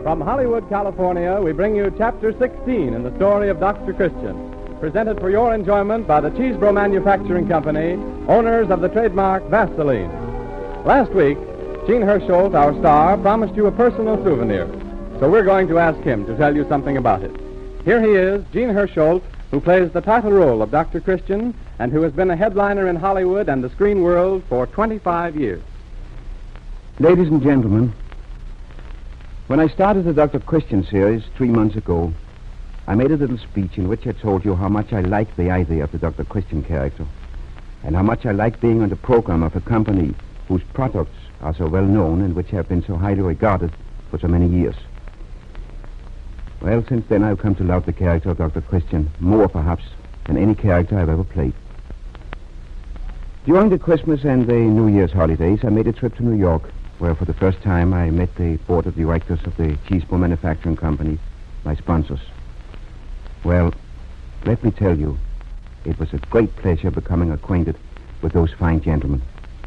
From Hollywood, California, we bring you Chapter 16 in the story of Dr. Christian, presented for your enjoyment by the Cheesebro Manufacturing Company, owners of the trademark Vaseline. Last week, Gene Hersholt, our star, promised you a personal souvenir, so we're going to ask him to tell you something about it. Here he is, Gene Hersholt, who plays the title role of Dr. Christian and who has been a headliner in Hollywood and the screen world for 25 years. Ladies and gentlemen, when I started the Dr. Christian series 3 months ago, I made a little speech in which I told you how much I liked the idea of the Dr. Christian character and how much I liked being on the program of a company whose products are so well known and which have been so highly regarded for so many years. Well, since then I've come to love the character of Dr. Christian more, perhaps, than any character I've ever played. During the Christmas and the New Year's holidays, I made a trip to New York, where for the first time I met the board of directors of the Cheesebro Manufacturing Company, my sponsors. Well, let me tell you, it was a great pleasure becoming acquainted with those fine gentlemen.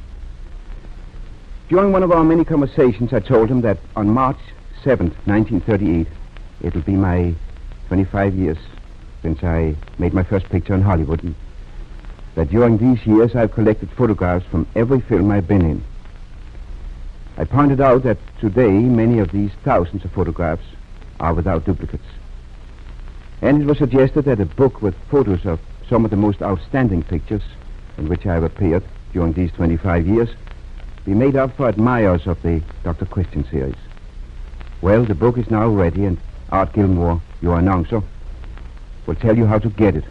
During one of our many conversations, I told him that on March 7th, 1938, it'll be my 25 years since I made my first picture in Hollywood, and that during these years I've collected photographs from every film I've been in. I pointed out that today many of these thousands of photographs are without duplicates. And it was suggested that a book with photos of some of the most outstanding pictures in which I have appeared during these 25 years be made up for admirers of the Dr. Christian series. Well, the book is now ready, and Art Gilmore, your announcer, will tell you how to get it.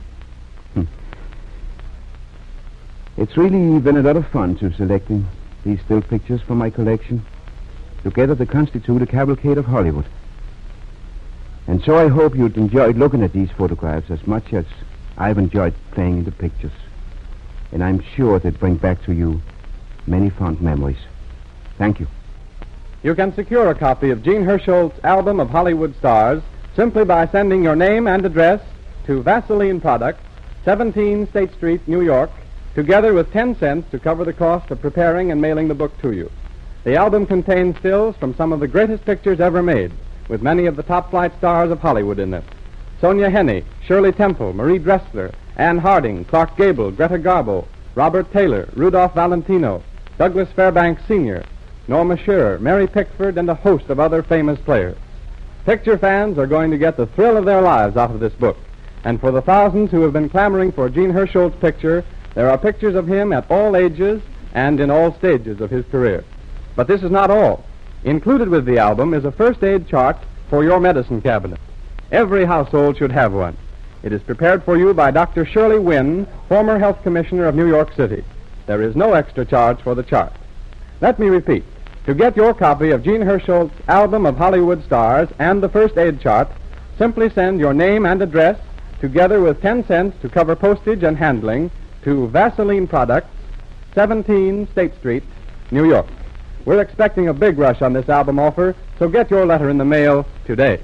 It's really been a lot of fun to selecting these still pictures from my collection. Together they constitute a cavalcade of Hollywood. And so I hope you'd enjoy looking at these photographs as much as I've enjoyed playing in the pictures. And I'm sure they'd bring back to you many fond memories. Thank you. You can secure a copy of Gene Hersholt's album of Hollywood stars simply by sending your name and address to Vaseline Products, 17 State Street, New York, together with 10 cents to cover the cost of preparing and mailing the book to you. The album contains stills from some of the greatest pictures ever made, with many of the top-flight stars of Hollywood in them. Sonia Henney, Shirley Temple, Marie Dressler, Anne Harding, Clark Gable, Greta Garbo, Robert Taylor, Rudolph Valentino, Douglas Fairbanks Sr., Norma Shearer, Mary Pickford, and a host of other famous players. Picture fans are going to get the thrill of their lives out of this book. And for the thousands who have been clamoring for Gene Hersholt's picture, there are pictures of him at all ages and in all stages of his career. But this is not all. Included with the album is a first aid chart for your medicine cabinet. Every household should have one. It is prepared for you by Dr. Shirley Wynn, former health commissioner of New York City. There is no extra charge for the chart. Let me repeat. To get your copy of Gene Hersholt's album of Hollywood stars and the first aid chart, simply send your name and address, together with 10 cents to cover postage and handling, to Vaseline Products, 17 State Street, New York. We're expecting a big rush on this album offer, so get your letter in the mail today.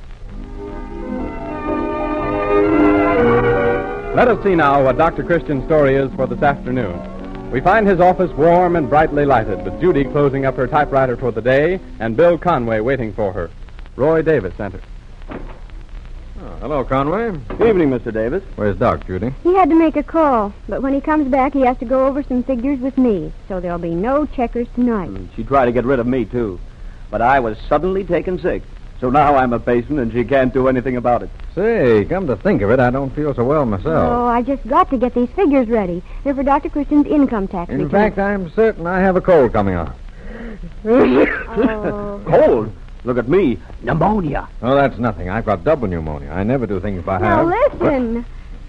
Let us see now what Dr. Christian's story is for this afternoon. We find his office warm and brightly lighted, with Judy closing up her typewriter for the day and Bill Conway waiting for her. Roy Davis enters. Hello, Conway. Good evening, Mr. Davis. Where's Doc, Judy? He had to make a call, but when he comes back, he has to go over some figures with me, so there'll be no checkers tonight. She tried to get rid of me, too, but I was suddenly taken sick, so now I'm a patient and she can't do anything about it. Say, come to think of it, I don't feel so well myself. Oh, I just got to get these figures ready. They're for Dr. Christian's income tax return. In fact, I'm certain I have a cold coming on. Oh. Cold? Look at me. Pneumonia. Oh, that's nothing. I've got double pneumonia. I never do things by half. Now, listen.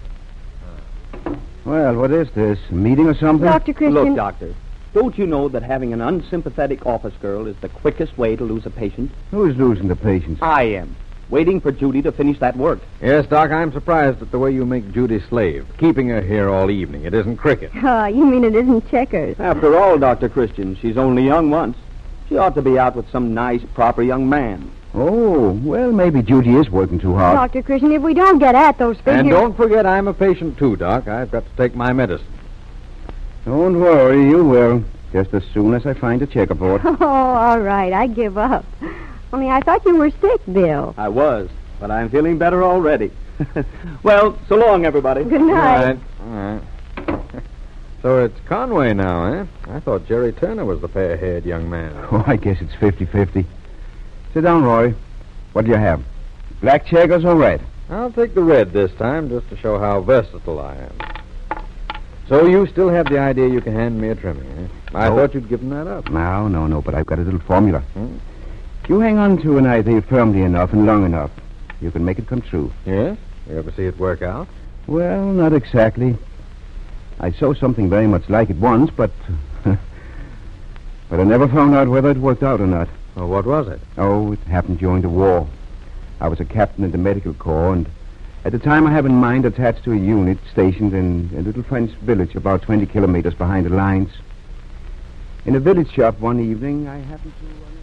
Well, what is this? A meeting or something? Dr. Christian... Look, Doctor, don't you know that having an unsympathetic office girl is the quickest way to lose a patient? Who's losing the patients? I am. Waiting for Judy to finish that work. Yes, Doc, I'm surprised at the way you make Judy slave. Keeping her here all evening. It isn't cricket. Oh, you mean it isn't checkers? After all, Dr. Christian, she's only young once. She ought to be out with some nice, proper young man. Oh, well, maybe Judy is working too hard. Dr. Christian, if we don't get at those figures... And don't forget I'm a patient, too, Doc. I've got to take my medicine. Don't worry, you will. Just as soon as I find a checkerboard. Oh, all right, I give up. Only I thought you were sick, Bill. I was, but I'm feeling better already. Well, so long, everybody. Good night. All right. So it's Conway now, eh? I thought Jerry Turner was the fair-haired young man. Oh, I guess it's 50-50. Sit down, Roy. What do you have? Black checkers or red? I'll take the red this time, just to show how versatile I am. So you still have the idea you can hand me a trimming, eh? I thought you'd given that up. No, but I've got a little formula. If you hang on to an idea firmly enough and long enough, you can make it come true. Yes? You ever see it work out? Well, not exactly. I saw something very much like it once, but but I never found out whether it worked out or not. Well, what was it? Oh, it happened during the war. I was a captain in the medical corps, and at the time I have in mind attached to a unit stationed in a little French village about 20 kilometers behind the lines. In a village shop one evening, I happened to run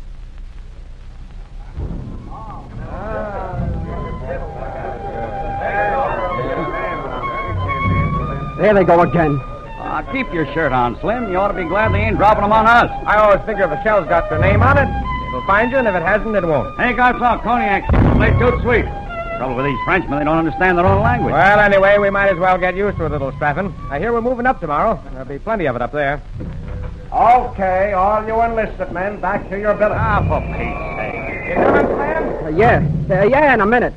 into... There they go again. Keep your shirt on, Slim. You ought to be glad they ain't dropping them on us. I always figure if a shell's got their name on it, it'll find you, and if it hasn't, it won't. Hey, got some cognac. Plate too sweet. Trouble with these Frenchmen, they don't understand their own language. Well, anyway, we might as well get used to a little strapping. I hear we're moving up tomorrow. There'll be plenty of it up there. Okay, all you enlisted men, back to your billets. Ah, for Pete's sake. You coming, Slim? Yeah, in a minute.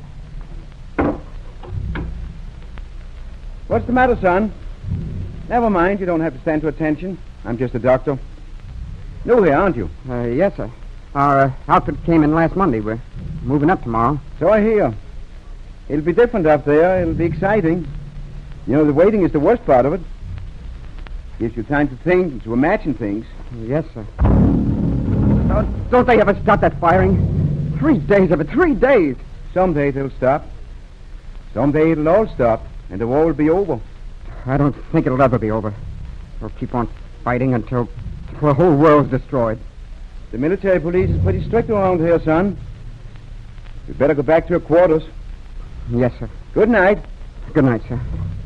What's the matter, son? Never mind, you don't have to stand to attention. I'm just a doctor. New here, aren't you? Yes, sir. Our outfit came in last Monday. We're moving up tomorrow. So I hear. It'll be different up there. It'll be exciting. You know, the waiting is the worst part of it. Gives you time to think and to imagine things. Yes, sir. Don't they ever stop that firing? 3 days of it, 3 days. Someday it'll stop. Someday it'll all stop, and the war will be over. I don't think it'll ever be over. We'll keep on fighting until the whole world's destroyed. The military police is pretty strict around here, son. We'd better go back to your quarters. Yes, sir. Good night. Good night, sir.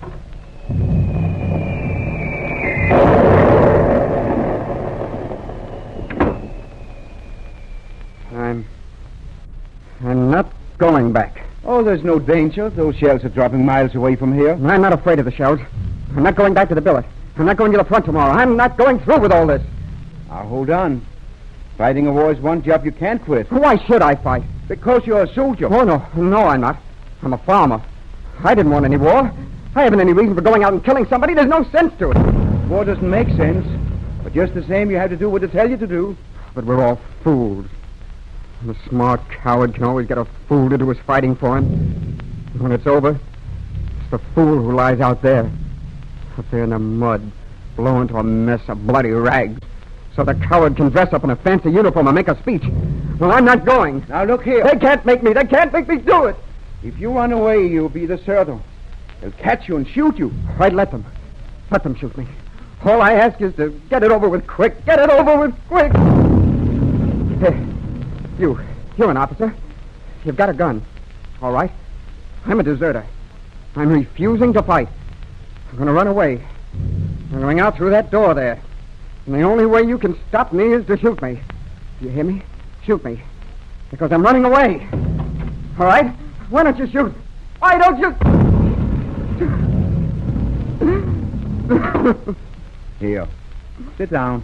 I'm not going back. Oh, there's no danger. Those shells are dropping miles away from here. I'm not afraid of the shells. I'm not going back to the billet. I'm not going to the front tomorrow. I'm not going through with all this. Now, hold on. Fighting a war is one job you can't quit. Why should I fight? Because you're a soldier. Oh, no, I'm not. I'm a farmer. I didn't want any war. I haven't any reason for going out and killing somebody. There's no sense to it. War doesn't make sense. But just the same, you have to do what they tell you to do. But we're all fools. And a smart coward can always get a fool to do his fighting for him. And when it's over, it's the fool who lies out there in the mud, blown to a mess of bloody rags, so the coward can dress up in a fancy uniform and make a speech. Well, I'm not going. Now, look here. They can't make me. They can't make me do it. If you run away, you'll be deserter. They'll catch you and shoot you. I'd let them. Let them shoot me. All I ask is to get it over with quick. Get it over with quick. Hey, you're an officer. You've got a gun. All right. I'm a deserter. I'm refusing to fight. I'm going to run away. I'm going out through that door there. And the only way you can stop me is to shoot me. Do you hear me? Shoot me. Because I'm running away. All right? Why don't you shoot? Why don't you... Here. Sit down.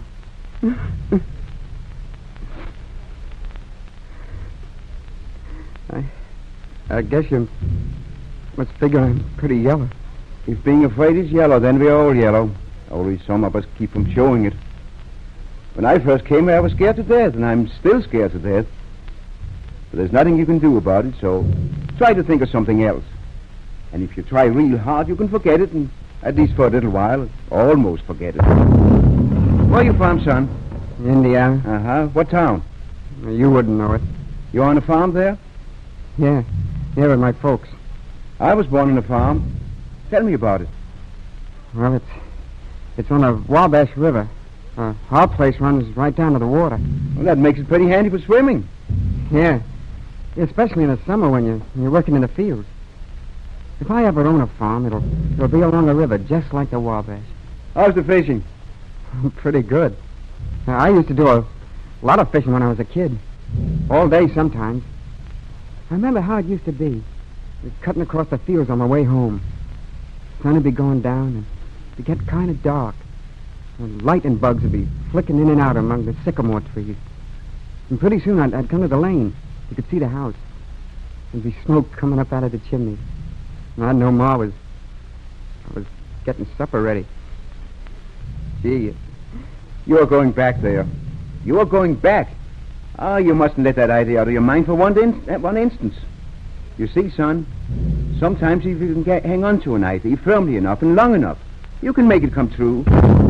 I guess you must figure I'm pretty yellow. If being afraid is yellow, then we're all yellow. Only some of us keep from showing it. When I first came here, I was scared to death, and I'm still scared to death. But there's nothing you can do about it, so try to think of something else. And if you try real hard, you can forget it, and at least for a little while, almost forget it. Where are you from, son? Indiana. Uh-huh. What town? You wouldn't know it. You on a farm there? Yeah, with my folks. I was born on a farm. Tell me about it. Well, it's on the Wabash River. Our place runs right down to the water. Well, that makes it pretty handy for swimming. Yeah, especially in the summer when you're working in the fields. If I ever own a farm, it'll be along the river, just like the Wabash. How's the fishing? Pretty good. I used to do a lot of fishing when I was a kid. All day sometimes. I remember how it used to be. I was cutting across the fields on my way home. The sun would be going down, and it'd get kind of dark. And lightning bugs would be flicking in and out among the sycamore trees. And pretty soon I'd come to the lane. You could see the house. There'd be smoke coming up out of the chimney. And I'd know Ma was getting supper ready. Gee, you are going back there. You are going back. Oh, you mustn't let that idea out of your mind for one instance. You see, son, sometimes if you can hang on to an idea firmly enough and long enough, you can make it come true.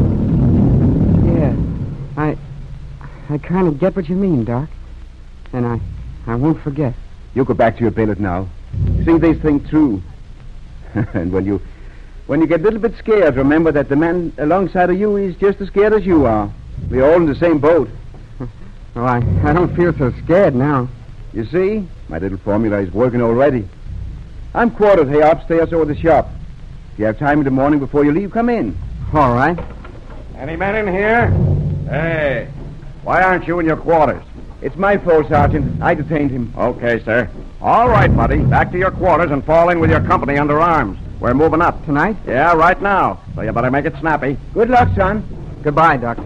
Yeah, I kind of get what you mean, Doc. And I won't forget. You go back to your billet now. See this thing through. And when you get a little bit scared, remember that the man alongside of you is just as scared as you are. We're all in the same boat. Oh, I don't feel so scared now. You see, my little formula is working already. I'm quartered here upstairs over the shop. If you have time in the morning before you leave, come in. All right. Any men in here? Hey, why aren't you in your quarters? It's my fault, Sergeant. I detained him. Okay, sir. All right, buddy. Back to your quarters and fall in with your company under arms. We're moving up. Tonight? Yeah, right now. So you better make it snappy. Good luck, son. Goodbye, Doctor.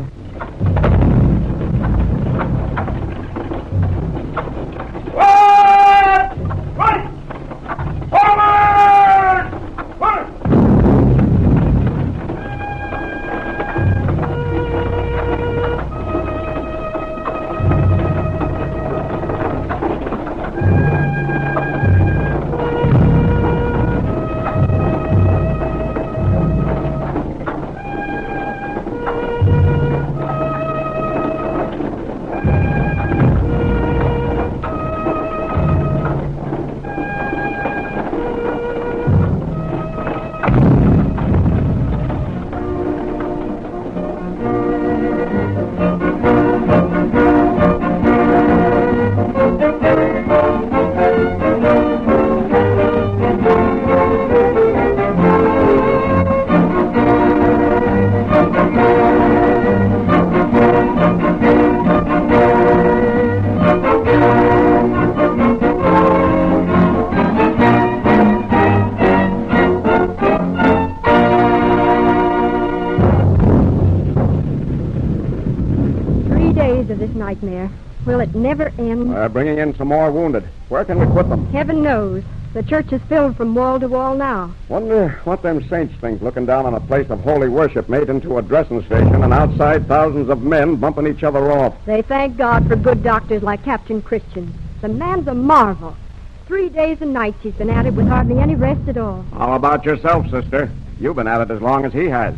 Nightmare. Will it never end? We're bringing in some more wounded. Where can we put them? Heaven knows. The church is filled from wall to wall now. Wonder what them saints think looking down on a place of holy worship made into a dressing station and outside thousands of men bumping each other off. They thank God for good doctors like Captain Christian. The man's a marvel. 3 days and nights he's been at it with hardly any rest at all. How about yourself, sister? You've been at it as long as he has.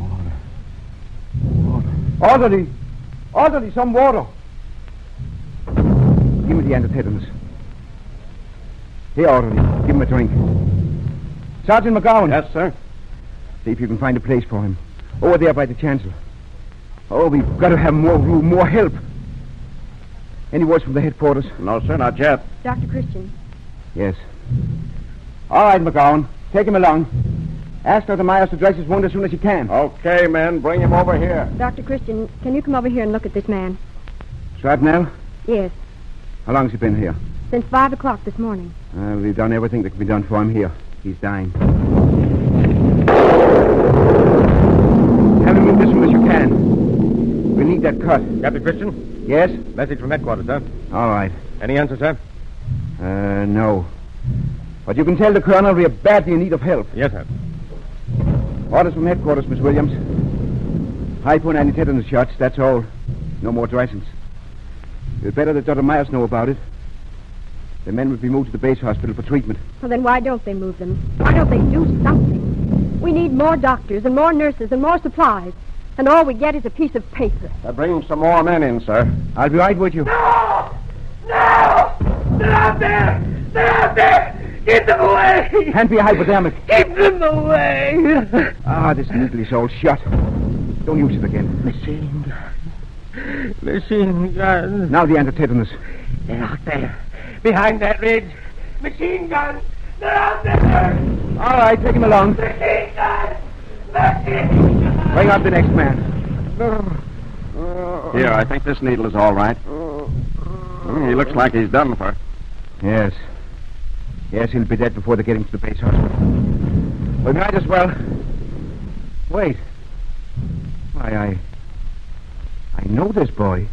Orderly! Orderly, some water. Give me the antitetans. Here, orderly. Give him a drink. Sergeant McGowan. Yes, sir? See if you can find a place for him. Over there by the chancel. Oh, we've got to have more room, more help. Any words from the headquarters? No, sir, not yet. Dr. Christian. Yes. All right, McGowan. Take him along. Ask Dr. Myers to dress his wound as soon as he can. Okay, men. Bring him over here. Dr. Christian, can you come over here and look at this man? Shrapnel? Yes. How long has he been here? Since 5 o'clock this morning. We've done everything that can be done for him here. He's dying. Have him move as soon as you can. We'll need that cut. Captain Christian? Yes? Message from headquarters, sir. All right. Any answer, sir? No. But you can tell the colonel we're badly in need of help. Yes, sir. Orders from headquarters, Miss Williams. Hypo and anti-tetanus shots, that's all. No more dressings. It's better that Dr. Myers know about it. The men would be moved to the base hospital for treatment. Well, then why don't they move them? Why don't they do something? We need more doctors and more nurses and more supplies. And all we get is a piece of paper. Bring some more men in, sir. I'll be right with you. No! No! They're out there! They're out there! Get them away! Hand me a hypodermic. Keep them away! This needle is all shut. Don't use it again. Machine gun. Machine gun. Now the anti-tetanus. They're out there. Behind that ridge. Machine gun. They're out there. All right, take him along. Machine gun. Machine gun. Bring up the next man. Here, I think this needle is all right. He looks like he's done for. Yes. Yes, he'll be dead before they get him to the base hospital. We might as well. Wait. Why, I know this boy.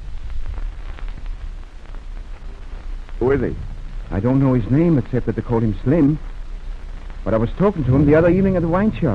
Who is he? I don't know his name, except that they call him Slim. But I was talking to him the other evening at the wine shop.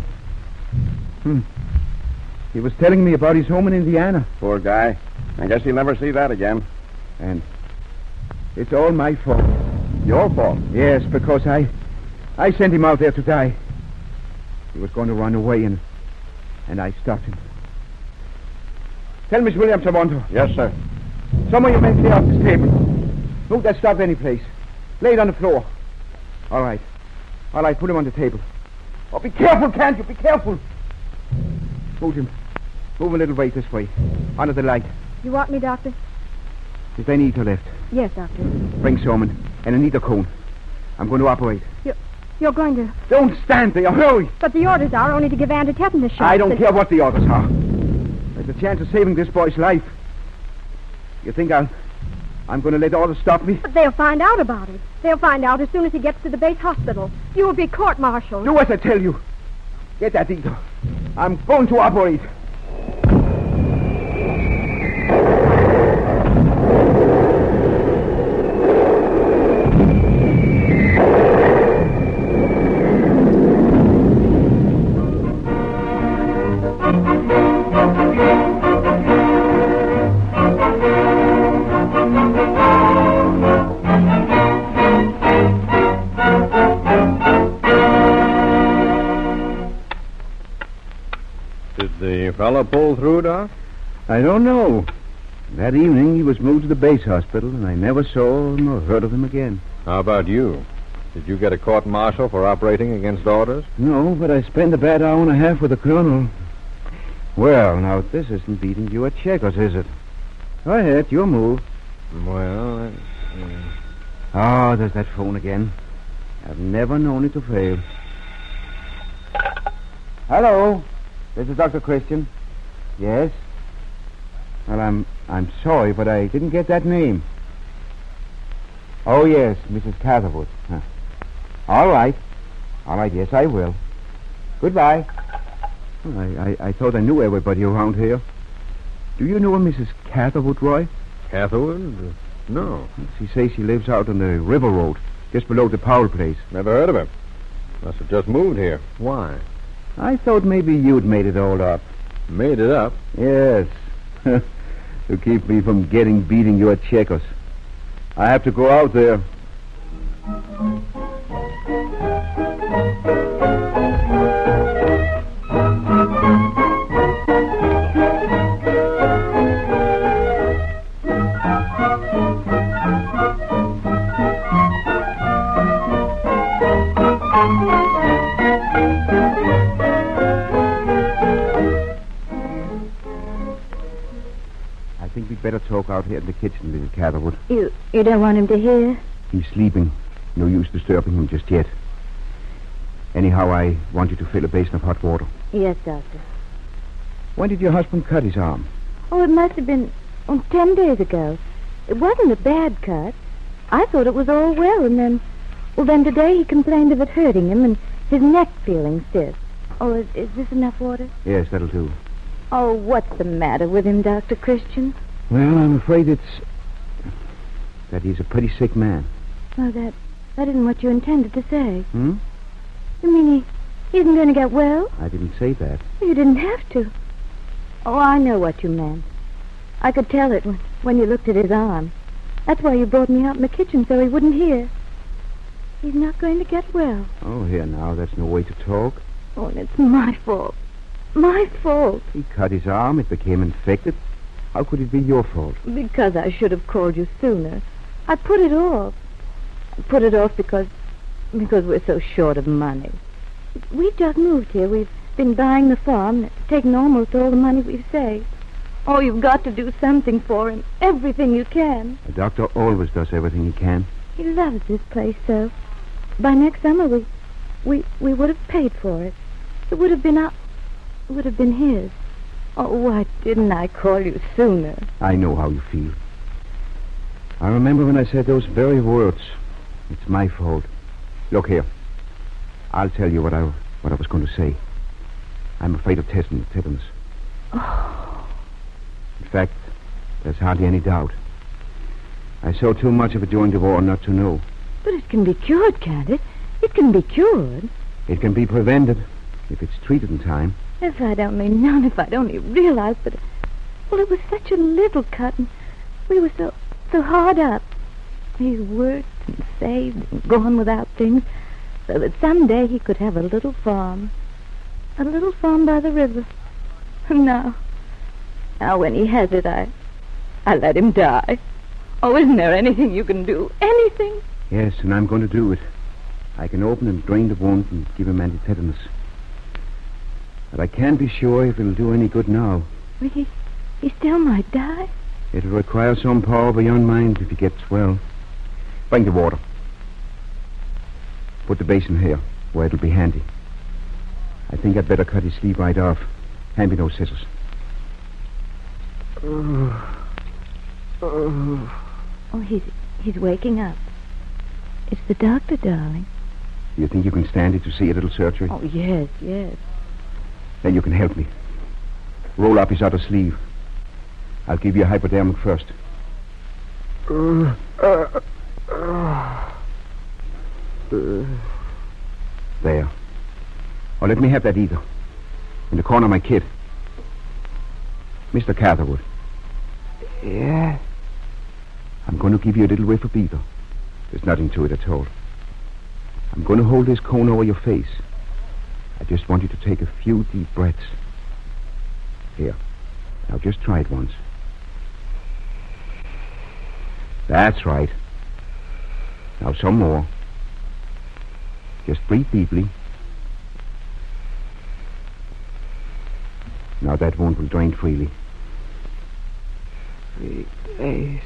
He was telling me about his home in Indiana. Poor guy. I guess he'll never see that again. And it's all my fault. Your fault? Yes, because I sent him out there to die. He was going to run away, and I stopped him. Tell Miss Williams I want her. Yes, sir. Some of you men clear off this table. Move that stuff any place. Lay it on the floor. All right. All right, put him on the table. Oh, be careful, can't you? Be careful. Move him. Move a little way this way. Under the light. You want me, Doctor? Is there any ether left? Yes, Doctor. Bring some and an ether cone. I'm going to operate. You're going to... Don't stand there. Hurry. But the orders are only to give anti-tetanus shots. I don't care what the orders are. There's a chance of saving this boy's life. You think I'm going to let orders stop me? But they'll find out about it. They'll find out as soon as he gets to the base hospital. You will be court-martialed. Do as I tell you. Get that ether. I'm going to operate. The fellow pulled through, Doc? I don't know. That evening he was moved to the base hospital, and I never saw him or heard of him again. How about you? Did you get a court-martial for operating against orders? No, but I spent a bad hour and a half with the colonel. Well, now, this isn't beating you at checkers, is it? Go ahead, your move. Well, Oh, there's that phone again. I've never known it to fail. Hello. This is Dr. Christian. Yes? Well, I'm sorry, but I didn't get that name. Oh, yes, Mrs. Catherwood. Huh. All right. All right, yes, I will. Goodbye. I thought I knew everybody around here. Do you know a Mrs. Catherwood, Roy? Catherwood? No. She says she lives out on the River Road, just below the Powell place. Never heard of her. Must have just moved here. Why? I thought maybe you'd made it all up. Made it up? Yes. To keep me from beating you at checkers. I have to go out there. I think we'd better talk out here in the kitchen, Mrs. Catherwood. You don't want him to hear? He's sleeping. No use disturbing him just yet. Anyhow, I want you to fill a basin of hot water. Yes, Doctor. When did your husband cut his arm? Oh, it must have been 10 days ago. It wasn't a bad cut. I thought it was all well, and then today he complained of it hurting him and his neck feeling stiff. Oh, is this enough water? Yes, that'll do. Oh, what's the matter with him, Dr. Christian? Well, I'm afraid that he's a pretty sick man. Oh, that isn't what you intended to say. Hmm? You mean he isn't going to get well? I didn't say that. You didn't have to. Oh, I know what you meant. I could tell it when you looked at his arm. That's why you brought me out in the kitchen so he wouldn't hear. He's not going to get well. Oh, here now, that's no way to talk. Oh, and it's my fault. My fault. He cut his arm. It became infected. How could it be your fault? Because I should have called you sooner. I put it off. I put it off because we're so short of money. We've just moved here. We've been buying the farm. It's taken almost all the money we've saved. Oh, you've got to do something for him. Everything you can. A doctor always does everything he can. He loves this place so. By next summer, we would have paid for it. It would have been his. Oh, why didn't I call you sooner? I know how you feel. I remember when I said those very words. It's my fault. Look here. I'll tell you what I was going to say. I'm afraid of testing the tetanus. Oh. In fact, there's hardly any doubt. I saw too much of it during the war not to know. But it can be cured, can't it? It can be cured. It can be prevented if it's treated in time. If I'd only known, if I'd only realized, but... Well, it was such a little cut, and we were so hard up. He worked and saved and gone without things, so that someday he could have a little farm. A little farm by the river. And now when he has it, I let him die. Oh, isn't there anything you can do? Anything? Yes, and I'm going to do it. I can open and drain the wound and give him antitetanus. But I can't be sure if it'll do any good now. Well, he still might die. It'll require some power beyond mine if he gets well. Bring the water. Put the basin here, where it'll be handy. I think I'd better cut his sleeve right off. Hand me those scissors. Oh, he's waking up. It's the doctor, darling. Do you think you can stand it to see a little surgery? Oh, yes. Then you can help me. Roll up his other sleeve. I'll give you a hypodermic first. There. Oh, let me have that either. In the corner of my kit. Mr. Catherwood. Yeah? I'm going to give you a little whiff of ether. There's nothing to it at all. I'm going to hold this cone over your face. I just want you to take a few deep breaths. Here. Now just try it once. That's right. Now some more. Just breathe deeply. Now that wound will drain freely. 3 days.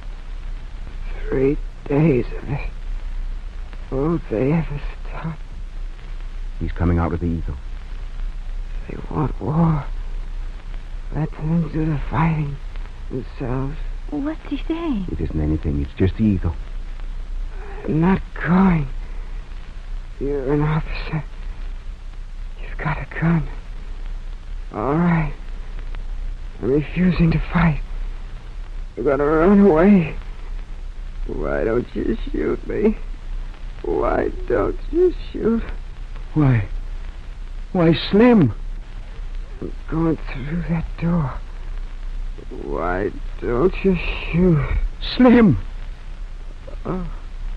3 days of it. Won't they ever stop? He's coming out of the ether. They want war. Let them do the fighting themselves. What's he saying? It isn't anything. It's just the ether. I'm not going. You're an officer. You've got a gun. All right. I'm refusing to fight. I'm going to run away. Why don't you shoot me? Why don't you shoot? Why, Slim. I'm going through that door. Why don't you shoot? Slim. Oh.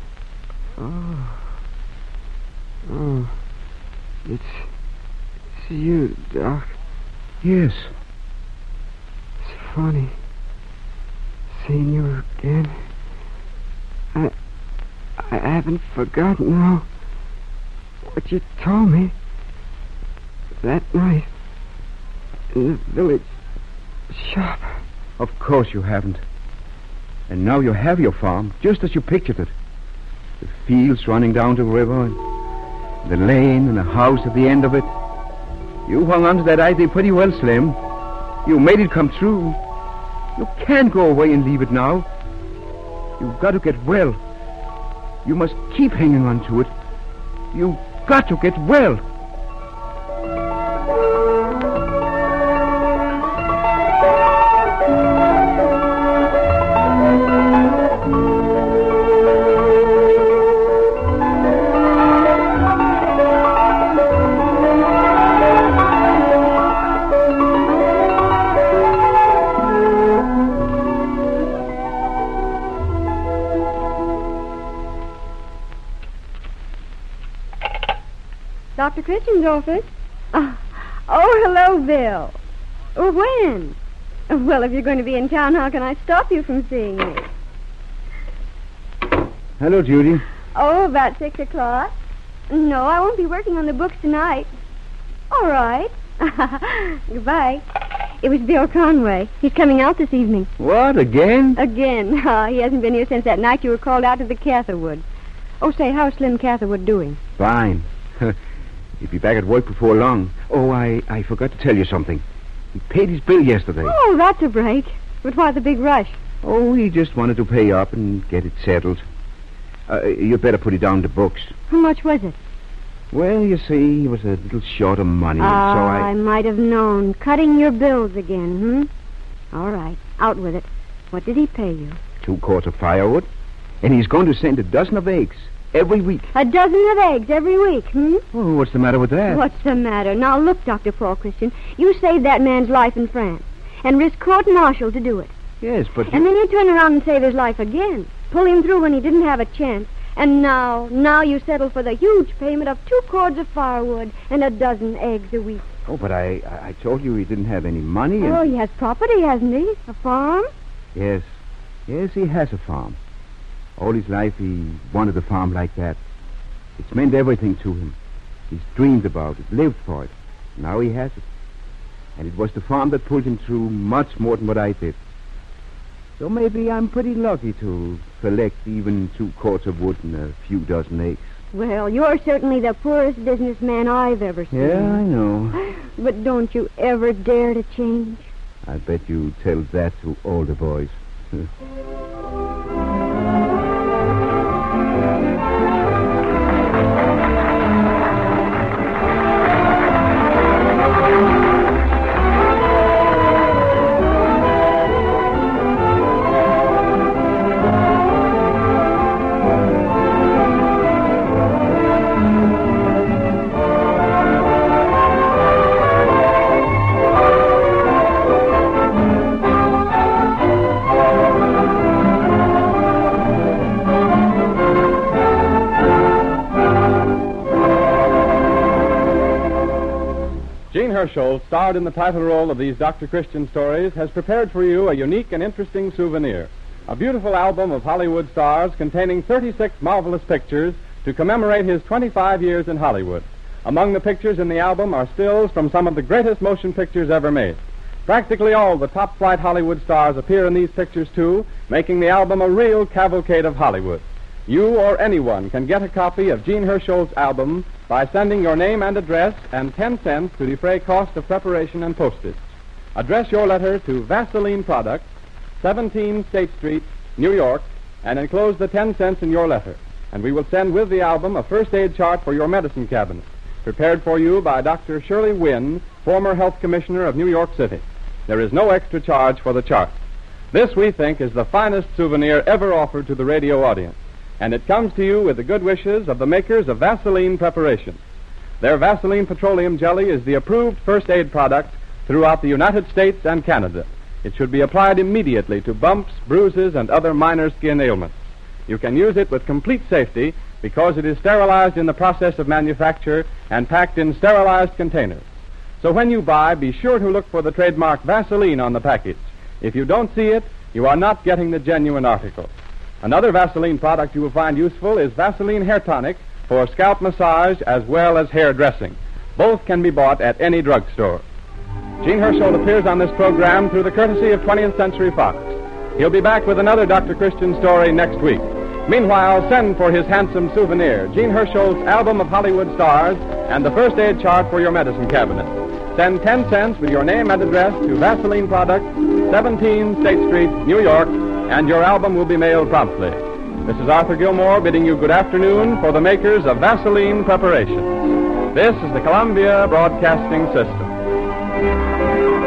It's you, Doc. Yes. It's funny seeing you again. I haven't forgotten now what you told me that night in the village shop. Of course you haven't. And now you have your farm, just as you pictured it. The fields running down the river, and the lane, and the house at the end of it. You hung on to that idea pretty well, Slim. You made it come true. You can't go away and leave it now. You've got to get well. You must keep hanging on to it. You've got to get well. Dr. Christian's office? Oh, hello, Bill. When? Well, if you're going to be in town, how can I stop you from seeing me? Hello, Judy. Oh, about 6 o'clock. No, I won't be working on the books tonight. All right. Goodbye. It was Bill Conway. He's coming out this evening. What, again? Again. He hasn't been here since that night you were called out to the Catherwood. Oh, say, how's Slim Catherwood doing? Fine. He'll be back at work before long. Oh, I forgot to tell you something. He paid his bill yesterday. Oh, that's a break. But why the big rush? Oh, he just wanted to pay up and get it settled. You better put it down to books. How much was it? Well, you see, he was a little short of money, so I might have known. Cutting your bills again, All right, out with it. What did he pay you? 2 quarts of firewood. And he's going to send a dozen of eggs every week. A dozen of eggs every week, Oh, what's the matter with that? What's the matter? Now, look, Dr. Paul Christian, you saved that man's life in France and risked court-martial to do it. Yes, but... And then you turn around and save his life again. Pull him through when he didn't have a chance. And now you settle for the huge payment of 2 cords of firewood and a dozen eggs a week. Oh, but I told you he didn't have any money. Oh, he has property, hasn't he? A farm? Yes, he has a farm. All his life he wanted a farm like that. It's meant everything to him. He's dreamed about it, lived for it. Now he has it. And it was the farm that pulled him through much more than what I did. So maybe I'm pretty lucky to collect even 2 quarts of wood and a few dozen eggs. Well, you're certainly the poorest businessman I've ever seen. Yeah, I know. But don't you ever dare to change? I bet you tell that to all the boys. Jean Hersholt, starred in the title role of these Dr. Christian stories, has prepared for you a unique and interesting souvenir, a beautiful album of Hollywood stars containing 36 marvelous pictures to commemorate his 25 years in Hollywood. Among the pictures in the album are stills from some of the greatest motion pictures ever made. Practically all the top-flight Hollywood stars appear in these pictures, too, making the album a real cavalcade of Hollywood. You or anyone can get a copy of Jean Hersholt's album by sending your name and address and 10 cents to defray cost of preparation and postage. Address your letter to Vaseline Products, 17 State Street, New York, and enclose the 10 cents in your letter. And we will send with the album a first aid chart for your medicine cabinet, prepared for you by Dr. Shirley Wynn, former health commissioner of New York City. There is no extra charge for the chart. This, we think, is the finest souvenir ever offered to the radio audience, and it comes to you with the good wishes of the makers of Vaseline preparations. Their Vaseline Petroleum Jelly is the approved first aid product throughout the United States and Canada. It should be applied immediately to bumps, bruises, and other minor skin ailments. You can use it with complete safety because it is sterilized in the process of manufacture and packed in sterilized containers. So when you buy, be sure to look for the trademark Vaseline on the package. If you don't see it, you are not getting the genuine article. Another Vaseline product you will find useful is Vaseline Hair Tonic for scalp massage as well as hair dressing. Both can be bought at any drugstore. Jean Hersholt appears on this program through the courtesy of 20th Century Fox. He'll be back with another Dr. Christian story next week. Meanwhile, send for his handsome souvenir, Jean Hersholt's album of Hollywood stars and the first aid chart for your medicine cabinet. Send 10 cents with your name and address to Vaseline Products, 17 State Street, New York, and your album will be mailed promptly. This is Arthur Gilmore bidding you good afternoon for the makers of Vaseline preparations. This is the Columbia Broadcasting System.